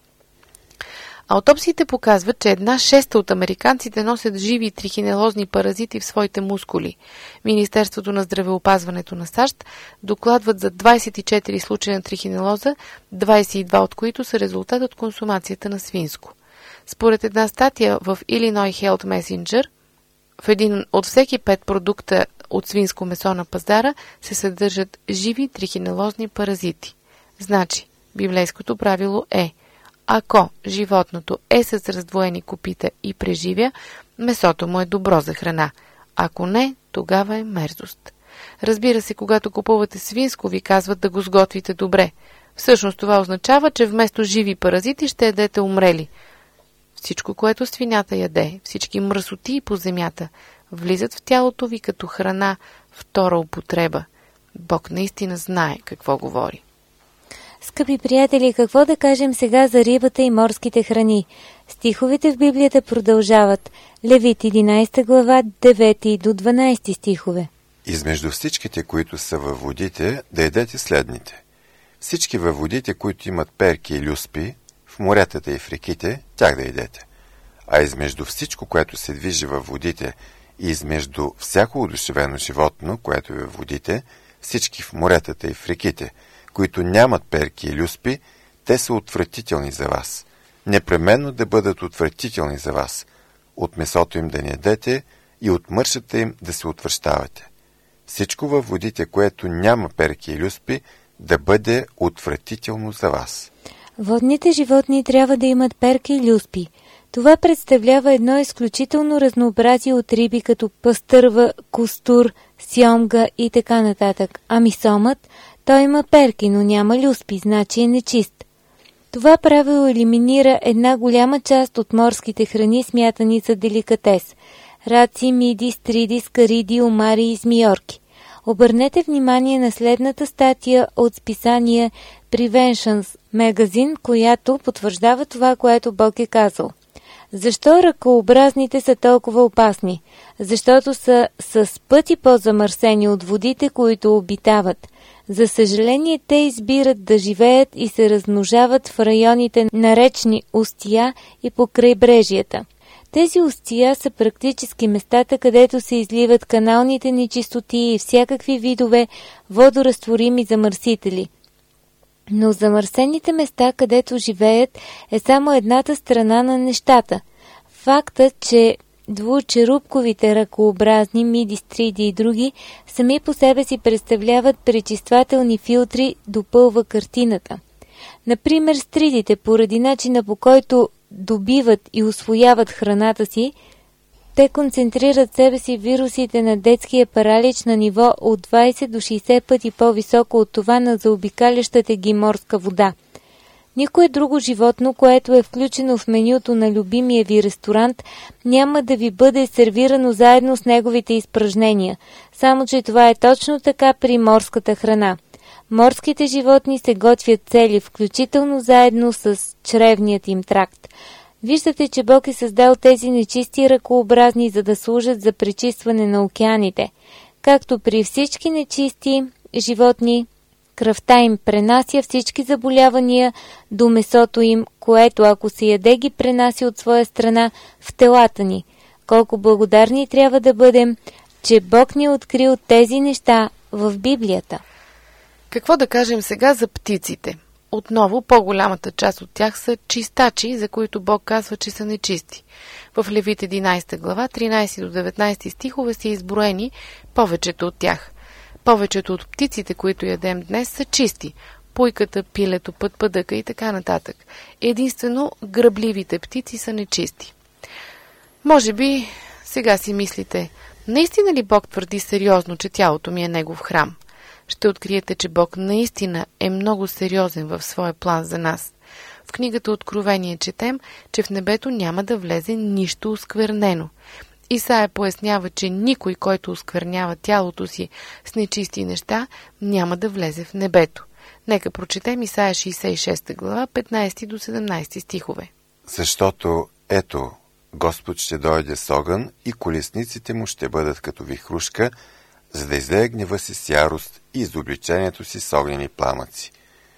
Аутопсиите показват, че една шеста от американците носят живи трихинелозни паразити в своите мускули. Министерството на здравеопазването на САЩ докладват за двадесет и четири случая на трихинелоза, двадесет и два от които са резултат от консумацията на свинско. Според една статия в Illinois Health Messenger, в един от всеки пет продукта от свинско месо на пазара се съдържат живи трихинелозни паразити. Значи, библейското правило е: ако животното е с раздвоени копита и преживя, месото му е добро за храна. Ако не, тогава е мерзост. Разбира се, когато купувате свинско, ви казват да го сготвите добре. Всъщност това означава, че вместо живи паразити ще ядете умрели. Всичко, което свинята яде, всички мръсотии по земята, влизат в тялото ви като храна втора употреба. Бог наистина знае какво говори. Скъпи приятели, какво да кажем сега за рибата и морските храни? Стиховете в Библията продължават. Левит единадесета глава, девети до дванадесети стихове. Измежду всичките, които са във водите, да едете следните. Всички във водите, които имат перки и люспи, в моретата и в реките, тях да едете. А измежду всичко, което се движи във водите, и измежду всяко одушевено животно, което е във водите, всички в моретата и в реките, които нямат перки и люспи, те са отвратителни за вас. Непременно да бъдат отвратителни за вас. От месото им да не ядете и от мършата им да се отвращавате. Всичко във водите, което няма перки и люспи, да бъде отвратително за вас. Водните животни трябва да имат перки и люспи. Това представлява едно изключително разнообразие от риби, като пастърва, костур, сьомга и така нататък. Ами сомът, той има перки, но няма люспи, значи е нечист. Това правило елиминира една голяма част от морските храни, смятани за деликатес. Раци, миди, стриди, скариди, омари и змийорки. Обърнете внимание на следната статия от списание Preventions Magazine, която потвърждава това, което Бог е казал. Защо ръкообразните са толкова опасни? Защото са с пъти по-замърсени от водите, които обитават. За съжаление, те избират да живеят и се размножават в районите на речни устия и по крайбрежията. Тези устия са практически местата, където се изливат каналните нечистоти и всякакви видове водоразтворими замърсители. Но замърсените места, където живеят, е само едната страна на нещата. Фактът, че двучерупковите ръкообразни, миди, стриди и други сами по себе си представляват пречиствателни филтри, допълва картината. Например, стридите, поради начина по който добиват и усвояват храната си, те концентрират себе си вирусите на детския паралич на ниво от двадесет до шейсет пъти по-високо от това на заобикалящата ги морска вода. Никое друго животно, което е включено в менюто на любимия ви ресторант, няма да ви бъде сервирано заедно с неговите изпражнения, само че това е точно така при морската храна. Морските животни се готвят цели, включително заедно с чревният им тракт. Виждате, че Бог е създал тези нечисти ръкообразни, за да служат за пречистване на океаните. Както при всички нечисти животни, кръвта им пренася всички заболявания до месото им, което ако се яде ги пренася от своя страна в телата ни. Колко благодарни трябва да бъдем, че Бог ни е открил тези неща в Библията. Какво да кажем сега за птиците? Отново, по-голямата част от тях са чистачи, за които Бог казва, че са нечисти. В Левит единайсета глава, тринайсети до деветнайсети стихове са изброени повечето от тях. Повечето от птиците, които ядем днес, са чисти. Пуйката, пилето, пътпъдъка и така нататък. Единствено, грабливите птици са нечисти. Може би сега си мислите, наистина ли Бог твърди сериозно, че тялото ми е Негов храм? Ще откриете, че Бог наистина е много сериозен в своя план за нас. В книгата Откровение четем, че в небето няма да влезе нищо осквернено. Исаия пояснява, че никой, който осквернява тялото си с нечисти неща, няма да влезе в небето. Нека прочетем Исаия шейсет и шеста глава, петнайсети до седемнайсети стихове. Защото ето, Господ ще дойде с огън и колесниците му ще бъдат като вихрушка, за да излее гнева си с ярост и изобличението си с огнени пламъци.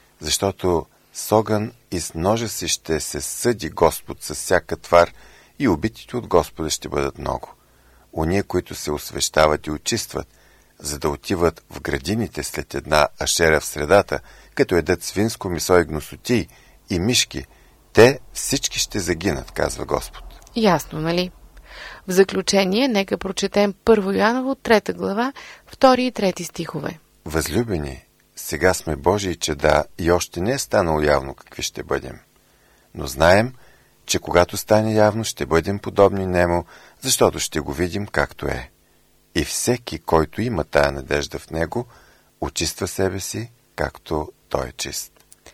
Защото с огън и с ножа си ще се съди Господ с всяка твар и убитите от Господа ще бъдат много. Ония, които се освещават и очистват, за да отиват в градините след една ашера в средата, като едат свинско месо и гносотии и мишки, те всички ще загинат, казва Господ. Ясно, нали? В заключение, нека прочетем Първо Йоаново, трета глава, втори и трети стихове. Възлюбени, сега сме Божии чеда и още не е станало явно какви ще бъдем. Но знаем, че когато стане явно, ще бъдем подобни Нему, защото ще го видим както е. И всеки, който има тая надежда в Него, очиства себе си, както Той е чист.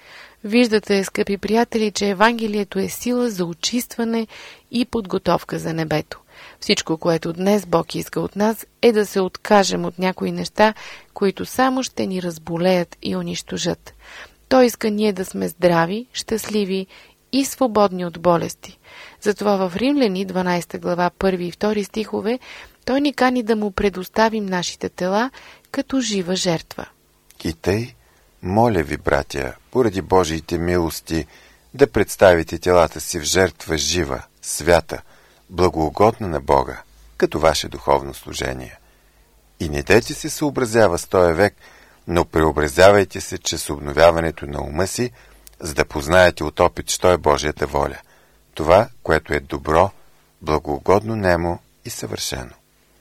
Виждате, скъпи приятели, че Евангелието е сила за очистване и подготовка за небето. Всичко, което днес Бог иска от нас, е да се откажем от някои неща, които само ще ни разболеят и унищожат. Той иска ние да сме здрави, щастливи и свободни от болести. Затова в Римляни, дванайсета глава, първи и втори стихове, Той ни кани да му предоставим нашите тела като жива жертва. И тъй, моля ви, братя, поради Божиите милости, да представите телата си в жертва жива, свята, благоугодна на Бога, като ваше духовно служение. И не дайте се съобразява с този век, но преобразявайте се чрез обновяването на ума си, за да познаете от опит, що е Божията воля. Това, което е добро, благоугодно нему и съвършено.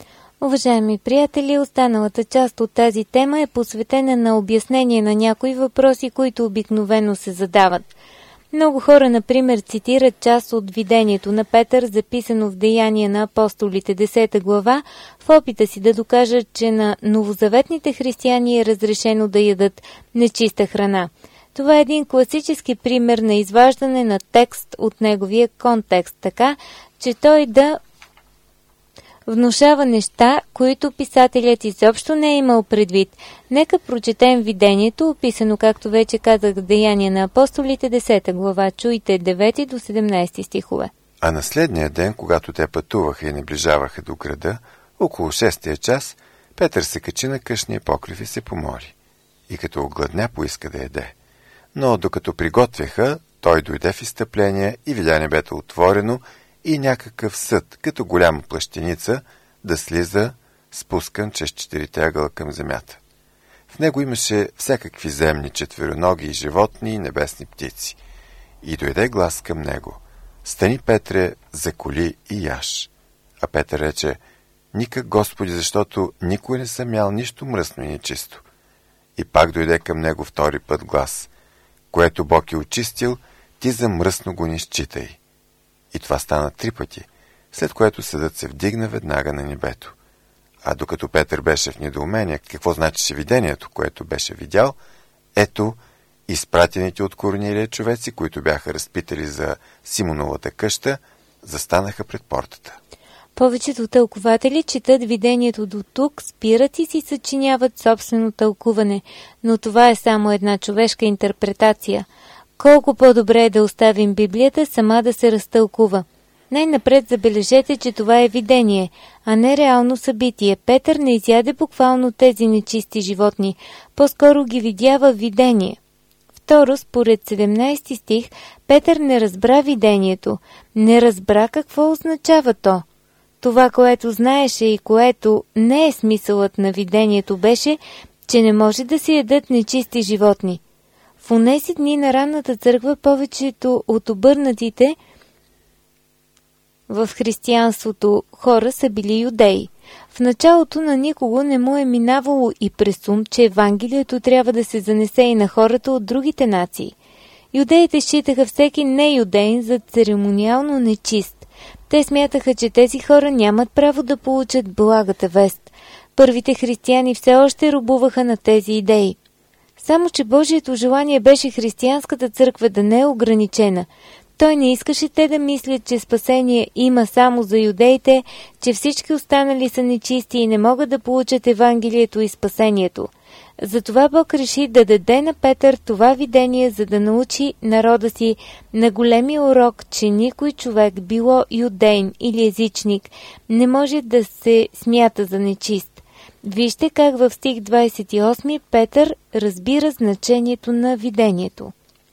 Уважаеми приятели, останалата част от тази тема е посветена на обяснение на някои въпроси, които обикновено се задават. Много хора, например, цитират част от видението на Петър, записано в Деяния на апостолите, десета глава, в опита си да докажат, че на новозаветните християни е разрешено да ядат нечиста храна. Това е един класически пример на изваждане на текст от неговия контекст, така, че той да внушава неща, които писателят изобщо не е имал предвид. Нека прочетем видението, описано, както вече казах, в Деяния на апостолите, десета глава. Чуйте девети до седемнайсети стихове. А на следния ден, когато те пътуваха и наближаваха до града, около шестия час, Петър се качи на къщния покрив и се помоли. И като огладня, поиска да яде. Но докато приготвяха, той дойде в изстъпление и видя небето отворено и някакъв съд, като голяма плащеница, да слиза, спускан чрез четирите ъгъла към земята. В него имаше всякакви земни, четвероноги и животни и небесни птици. И дойде глас към него: „Стани, Петре, заколи и яж.“ А Петър рече: „Никак, Господи, защото никой не съм ял нищо мръсно и нечисто.“ И пак дойде към него втори път глас: „Което Бог е очистил, ти за мръсно го не считай.“ И това стана три пъти, след което съдът се вдигна веднага на небето. А докато Петър беше в недоумение какво значеше видението, което беше видял, ето, изпратените от Корнилия човеци, които бяха разпитали за Симоновата къща, застанаха пред портата. Повечето тълкователи четат видението до тук, спират и си съчиняват собствено тълкуване, но това е само една човешка интерпретация. Колко по-добре е да оставим Библията сама да се разтълкува. Най-напред забележете, че това е видение, а не реално събитие. Петър не изяде буквално тези нечисти животни, по-скоро ги видява видение. Второ, според седемнайсети стих, Петър не разбра видението, не разбра какво означава то. Това, което знаеше и което не е смисълът на видението, беше, че не може да се ядат нечисти животни. В онези дни на ранната църква повечето от обърнатите в християнството хора са били юдеи. В началото на никого не му е минавало и през ум, че Евангелието трябва да се занесе и на хората от другите нации. Юдеите считаха всеки неюдеин за церемониално нечист. Те смятаха, че тези хора нямат право да получат благата вест. Първите християни все още робуваха на тези идеи. Само че Божието желание беше християнската църква да не е ограничена. Той не искаше те да мислят, че спасение има само за юдеите, че всички останали са нечисти и не могат да получат Евангелието и спасението. Затова Бог реши да даде на Петър това видение, за да научи народа си на големия урок, че никой човек, било юдейн или езичник, не може да се смята за нечист. Вижте как в стих двадесет и осми Петър разбира значението на видението.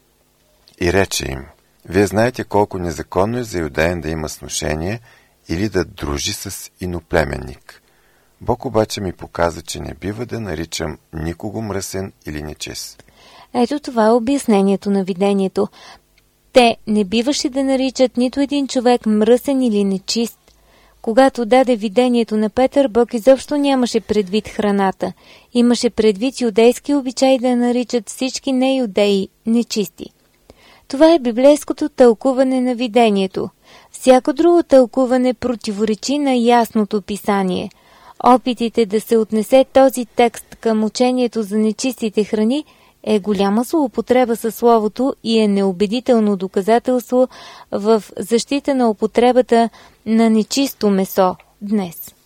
И рече им: вие знаете колко незаконно е за юдеен да има сношение или да дружи с иноплеменник. Бог обаче ми показа, че не бива да наричам никого мръсен или нечист. Ето това е обяснението на видението. Те не биваше да наричат нито един човек мръсен или нечист. Когато даде видението на Петър, Бог изобщо нямаше предвид храната. Имаше предвид юдейски обичай да наричат всички неюдеи нечисти. Това е библейското тълкуване на видението. Всяко друго тълкуване противоречи на ясното писание. Опитите да се отнесе този текст към учението за нечистите храни е голяма злоупотреба със словото и е неубедително доказателство в защита на употребата на нечисто месо днес.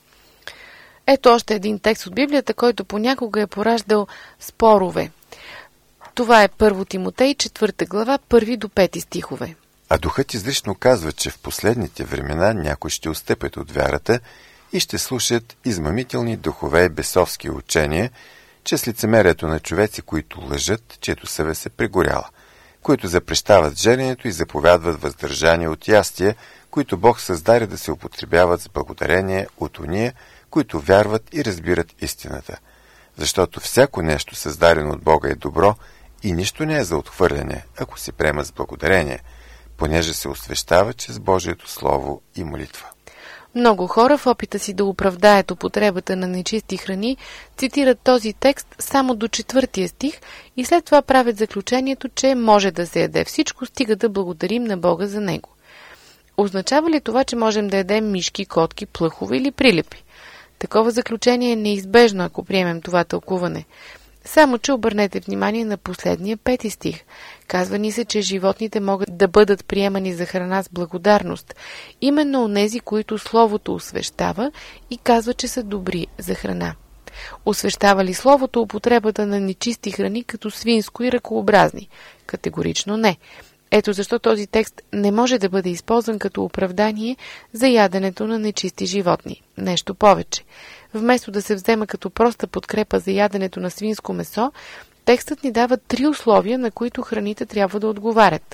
Ето още един текст от Библията, който понякога е пораждал спорове. Това е първо Тимотей, четвърта глава, първи до пети стихове. А духът изрично казва, че в последните времена някои ще отстъпят от вярата и ще слушат измамителни духове и бесовски учения, че с лицемерието на човеци, които лъжат, чието съвест е прегоряла, които запрещават жененето и заповядват въздържание от ястия, които Бог създаде да се употребяват с благодарение от уния, които вярват и разбират истината. Защото всяко нещо, създадено от Бога, е добро и нищо не е за отхвърляне, ако се приема с благодарение, понеже се освещава чрез Божието Слово и молитва. Много хора в опита си да оправдаят употребата на нечисти храни цитират този текст само до четвъртия стих и след това правят заключението, че може да се яде всичко, стига да благодарим на Бога за него. Означава ли това, че можем да ядем мишки, котки, плъхове или прилепи? Такова заключение е неизбежно, ако приемем това тълкуване. Само че обърнете внимание на последния пети стих. Казва ни се, че животните могат да бъдат приемани за храна с благодарност. Именно онези, които Словото освещава и казва, че са добри за храна. Освещава ли Словото употребата на нечисти храни като свинско и ръкообразни? Категорично не. Ето защо този текст не може да бъде използван като оправдание за яденето на нечисти животни. Нещо повече. Вместо да се взема като проста подкрепа за яденето на свинско месо, текстът ни дава три условия, на които храните трябва да отговарят.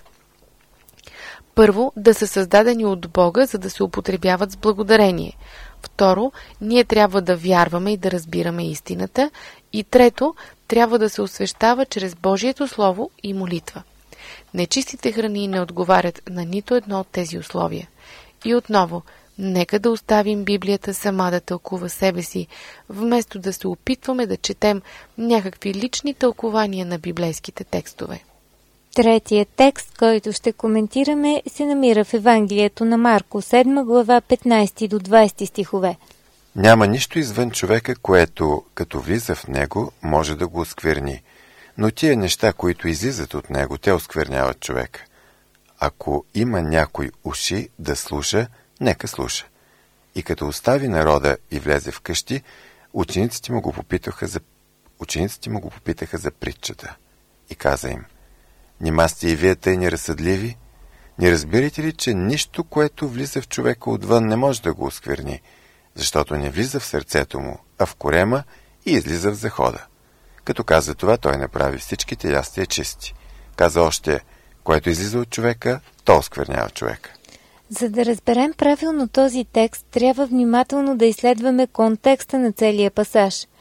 Първо, да са създадени от Бога, за да се употребяват с благодарение. Второ, ние трябва да вярваме и да разбираме истината. И трето, трябва да се освещава чрез Божието Слово и молитва. Нечистите храни не отговарят на нито едно от тези условия. И отново, нека да оставим Библията сама да тълкува себе си, вместо да се опитваме да четем някакви лични тълкования на библейските текстове. Третият текст, който ще коментираме, се намира в Евангелието на Марко, седма глава, петнадесети до двадесети стихове. Няма нищо извън човека, което, като влиза в него, може да го оскверни. Но тия неща, които излизат от него, те оскверняват човека. Ако има някой уши да слуша, нека слуша. И като остави народа и влезе в къщи, учениците му го попитаха за, учениците му го попитаха за притчата. И каза им: нима сте и вие тъй неразсъдливи? Не разбирате ли, че нищо, което влиза в човека отвън, не може да го оскверни, защото не влиза в сърцето му, а в корема и излиза в захода. Като каза това, той направи всичките ястия чисти. Каза още: което излиза от човека, то осквернява човека. За да разберем правилно този текст, трябва внимателно да изследваме контекста на целия пасаж.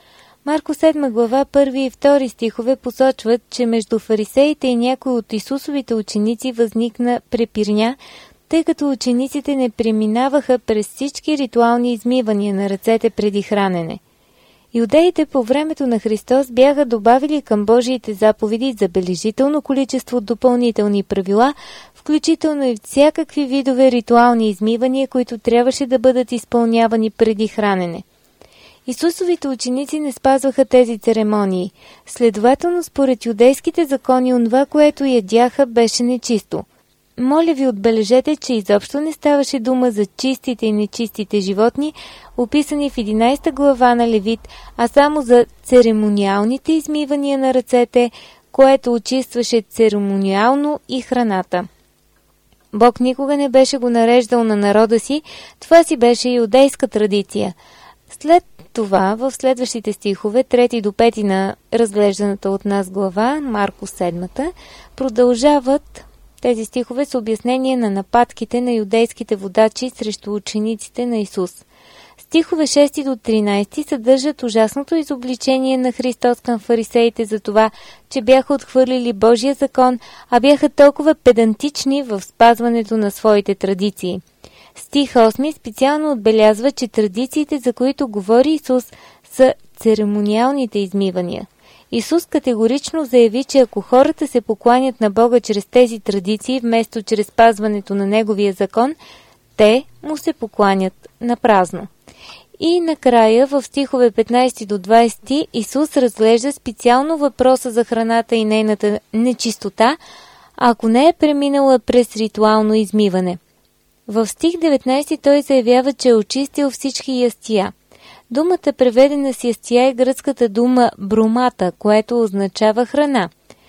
Марко седма глава, първи и втори стихове посочват, че между фарисеите и някои от Исусовите ученици възникна препирня, тъй като учениците не преминаваха през всички ритуални измивания на ръцете преди хранене. Юдеите по времето на Христос бяха добавили към Божиите заповеди забележително количество допълнителни правила, включително и всякакви видове ритуални измивания, които трябваше да бъдат изпълнявани преди хранене. Исусовите ученици не спазваха тези церемонии. Следователно, според юдейските закони, онова, което ядяха, беше нечисто. Моля ви, отбележете, че изобщо не ставаше дума за чистите и нечистите животни, описани в единайсета глава на Левит, а само за церемониалните измивания на ръцете, което очистваше церемониално и храната. Бог никога не беше го нареждал на народа си, това си беше юдейска традиция. След това, в следващите стихове, трети до пети на разглежданата от нас глава, Марко седмата, продължават тези стихове с обяснение на нападките на юдейските водачи срещу учениците на Исус. Стихове шести до тринайсети съдържат ужасното изобличение на Христос към фарисеите за това, че бяха отхвърлили Божия закон, а бяха толкова педантични в спазването на своите традиции. Стих осми специално отбелязва, че традициите, за които говори Исус, са церемониалните измивания. Исус категорично заяви, че ако хората се покланят на Бога чрез тези традиции, вместо чрез спазването на Неговия закон, те му се покланят на празно. И накрая, в стихове петнайсети до двайсети, Исус разглежда специално въпроса за храната и нейната нечистота, ако не е преминала през ритуално измиване. В стих деветнайсети той заявява, че е очистил всички ястия. Думата, преведена с ястия, е гръцката дума бромата, което означава храна.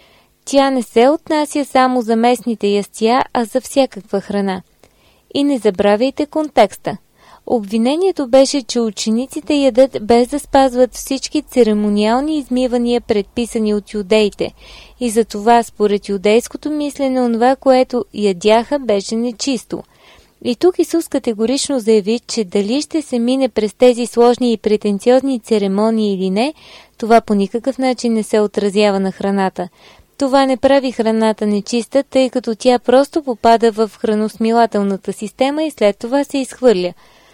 Тя не се отнася само за местните ястия, а за всякаква храна. И не забравяйте контекста. Обвинението беше, че учениците ядат без да спазват всички церемониални измивания, предписани от юдеите. И затова, според юдейското мислене, онова, което ядяха, беше нечисто. И тук Исус категорично заяви, че дали ще се мине през тези сложни и претенциозни церемонии или не, това по никакъв начин не се отразява на храната. Това не прави храната нечиста, тъй като тя просто попада в храносмилателната система и след това се изхвърля.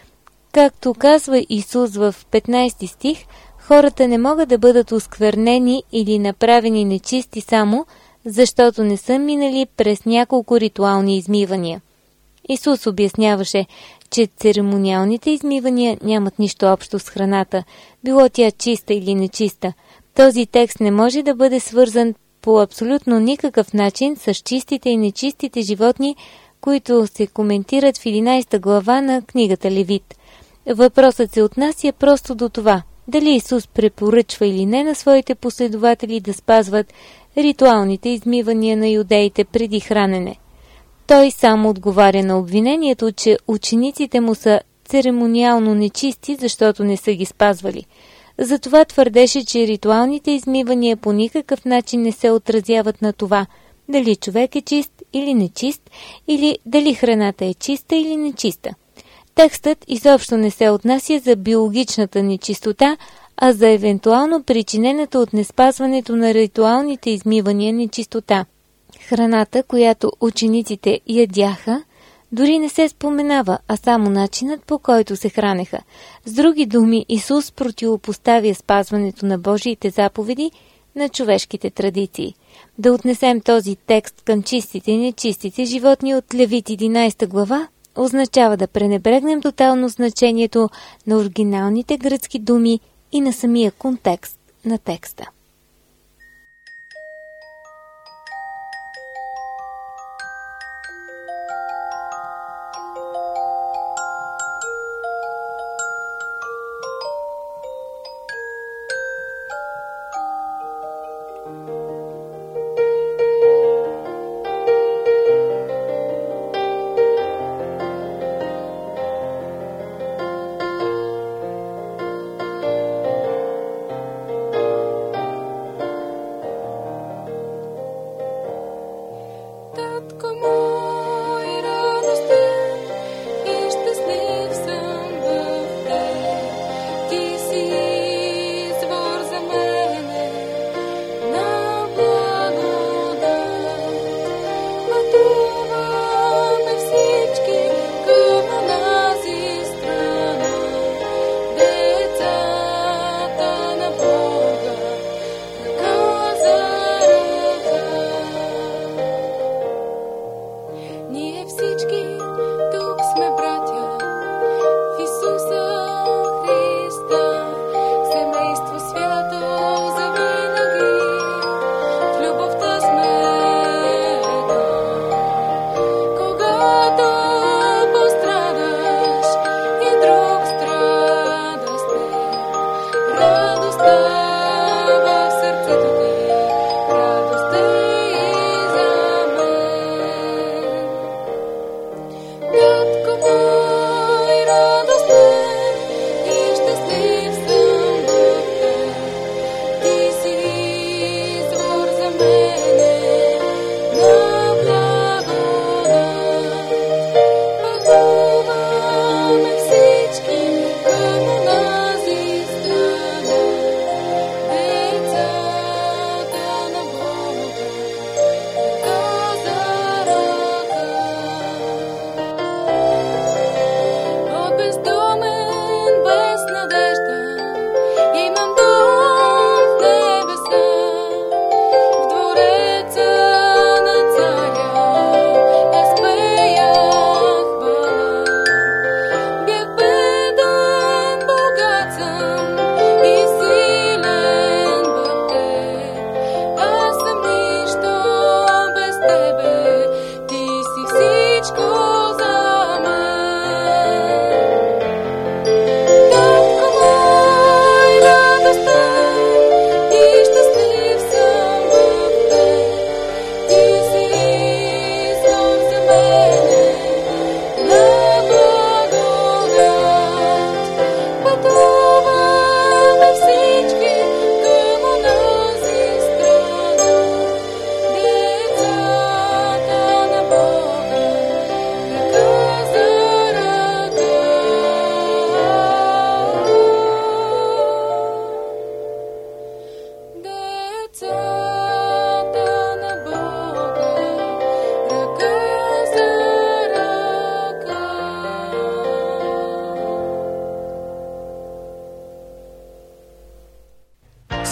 Както казва Исус в петнайсети стих, хората не могат да бъдат осквернени или направени нечисти само, защото не са минали през няколко ритуални измивания. Исус обясняваше, че церемониалните измивания нямат нищо общо с храната, било тя чиста или нечиста. Този текст не може да бъде свързан по абсолютно никакъв начин с чистите и нечистите животни, които се коментират в единайсета глава на книгата Левит. Въпросът се отнася просто до това, дали Исус препоръчва или не на своите последователи да спазват ритуалните измивания на юдеите преди хранене. Той само отговаря на обвинението, че учениците му са церемониално нечисти, защото не са ги спазвали. Затова твърдеше, че ритуалните измивания по никакъв начин не се отразяват на това, дали човек е чист или нечист, или дали храната е чиста или нечиста. Текстът изобщо не се отнася за биологичната нечистота, а за евентуално причинената от неспазването на ритуалните измивания нечистота. Храната, която учениците ядяха, дори не се споменава, а само начинът, по който се хранеха. С други думи, Исус противопоставя спазването на Божиите заповеди на човешките традиции. Да отнесем този текст към чистите и нечистите животни от Левит единайсета глава означава да пренебрегнем тотално значението на оригиналните гръцки думи и на самия контекст на текста.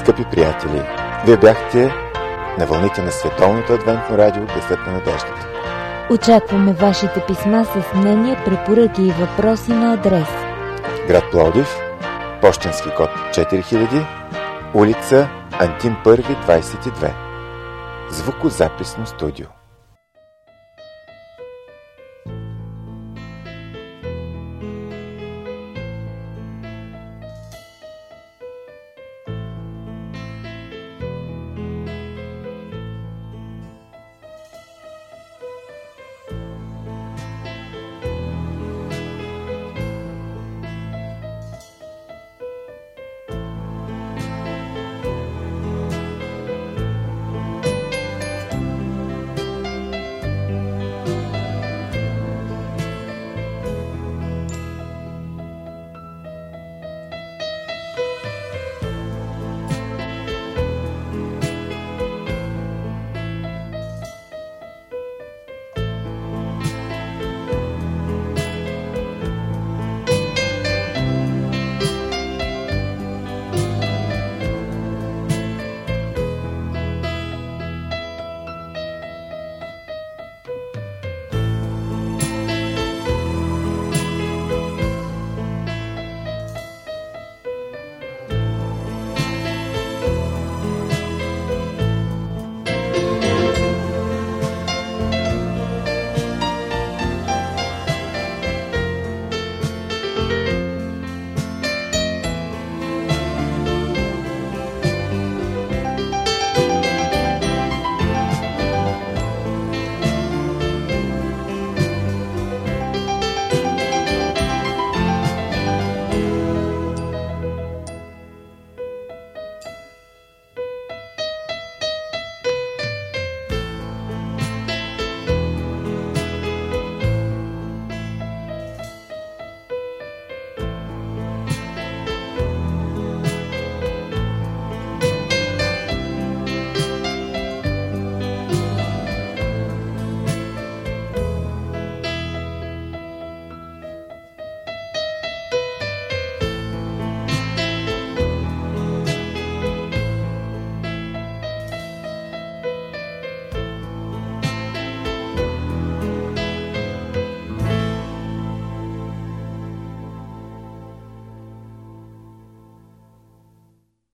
Скъпи приятели, вие бяхте на вълните на Световното адвентно радио Гласът на надеждата. Очакваме вашите писма с мнения, препоръки и въпроси на адрес: град Пловдив, пощенски код четири хиляди, улица Антим първи, двадесет и две. Звукозаписно студио.